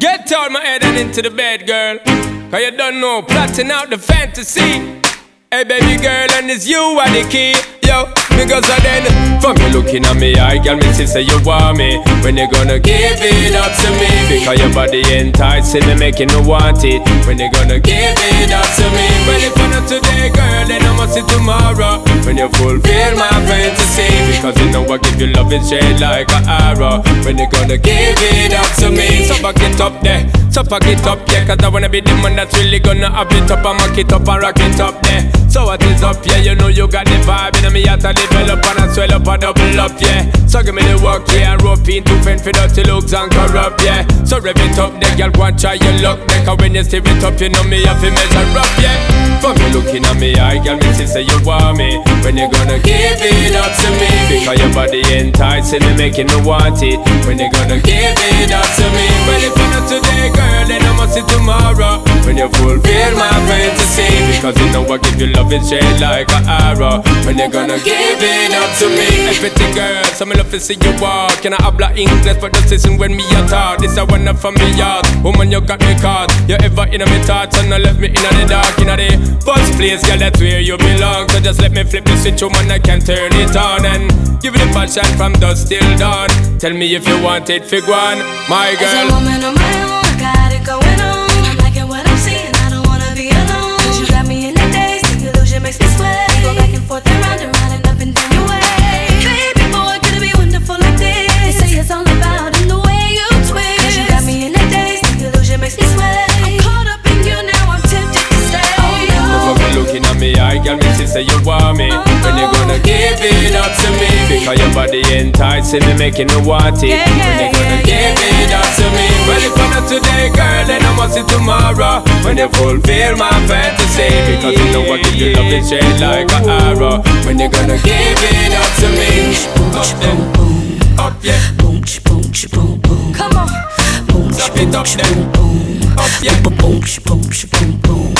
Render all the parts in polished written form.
Get out my head and into the bed, girl. Cause you don't know, plotting out the fantasy. Hey baby girl, and it's you are the key. Yo, because of then from you looking at me, I got me to say you want me. When you gonna give it up to me? Because your body enticing me, making me want it. When you gonna give it up to me? Well, if not today, girl, then I must see tomorrow. When you fulfill my fantasy, because you know I give you love and shade like an arrow. When you gonna give it up to me? So back it up there, so pack it up, yeah. Cause I wanna be the man that's really gonna have it up and mock it up and rock it up there. So what is up, yeah, you know you got the vibe. And me have to develop and I swell up and double up, yeah. So give me the work, yeah, and rope in to fend for dirty looks and corrupt, yeah. So rev it up, there, girl, go and try your luck, there. Cause when you steer it up, you know me have to measure up, yeah. From you looking at me, I girl, me say you want me. When you gonna give it up to me? Because your body enticing me, making me want it. When you gonna give it up to me? Well, if not today, girl, then I must see tomorrow. When you fulfill my fantasy, because you know I give you love and shade like an arrow. When you gonna give it up to me? Hey pretty girl, so me love to see you walk. Can I habla English for the season when me a talk? This a one up from me yard. Woman, you got me caught. You ever in my thoughts and I left me in the dark, in the first place, girl, that's where you belong. So just let me flip the switch, woman, I can turn it on and give it a passion from dusk till dawn. Tell me if you want it, fig one, my girl. As a woman on my own, I got it going on. I'm liking what I'm seeing, I don't wanna be alone. Cause you got me in the days, the illusion makes me sweat. Go back and forth and round and up and down your way. Baby boy, could it be wonderful like this? They say it's all about in the way you twist. Cause you got me in the days, the illusion makes me sweat. I'm caught up in you now, I'm tempted to stay. From you looking at me, I got me to say you want me. When you gonna give it up to me? Because your body enticing me, making me want it. When you gonna give it up to me? Well, if not today, girl, then I must see tomorrow. When you fulfill my fantasy, because you know I give you love and shade like an arrow. When you gonna give it up to me? Up then, up yeah. Boom, boom, boom, boom. Come on. Boom, Stop it up then, up yeah. boom, boom, boom, boom.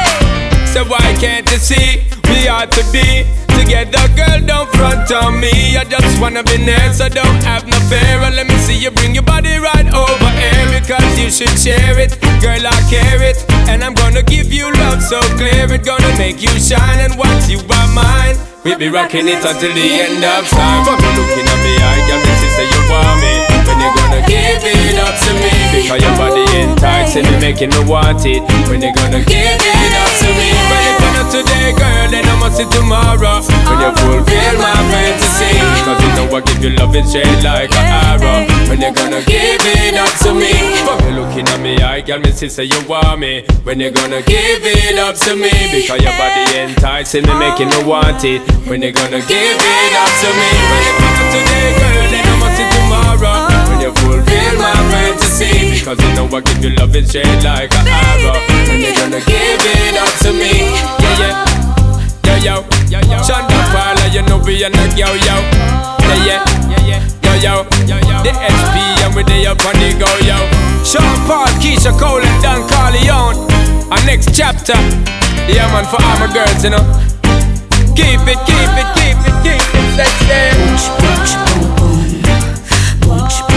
So why can't you see we ought to be together, girl, don't front on me. I just wanna be near, so don't have no fear. And let me see you bring your body right over here, because you should share it, girl, I care it. And I'm gonna give you love so clear, it's gonna make you shine. And once you are mine, we'll be rocking it until the end of time. From you looking at me, I got me to say you want me. When you gonna give it up to me? Because your body enticing me, making me want it. When you gonna give it up to me? Well, if not today, girl, then I must see tomorrow. When you fulfill my fantasy, because you know I give you love and shade like an arrow. When you gonna give it up to me? From you looking at me, I got me to say you want me. When you gonna give it up to me? Because your body enticing me, making me want it. When you gonna give it up to me? Well, if not today, girl, then I must see tomorrow. When you fulfill my fantasy, because you know I give you love and shade like an arrow. When you gonna give it up to me? Yeah, yeah. Yo, yo, yo, Shonda Paula, you know we are not yo, yo. Yeah, yeah, yo, yo, the HP and we dey up on the go, yo. Sean Paul, Keisha Cole and Don Corleone. Our next chapter, yeah man, for all my girls, you know. Keep it, keep it, keep it, keep it, let's say. Boom, boom, boom, boom.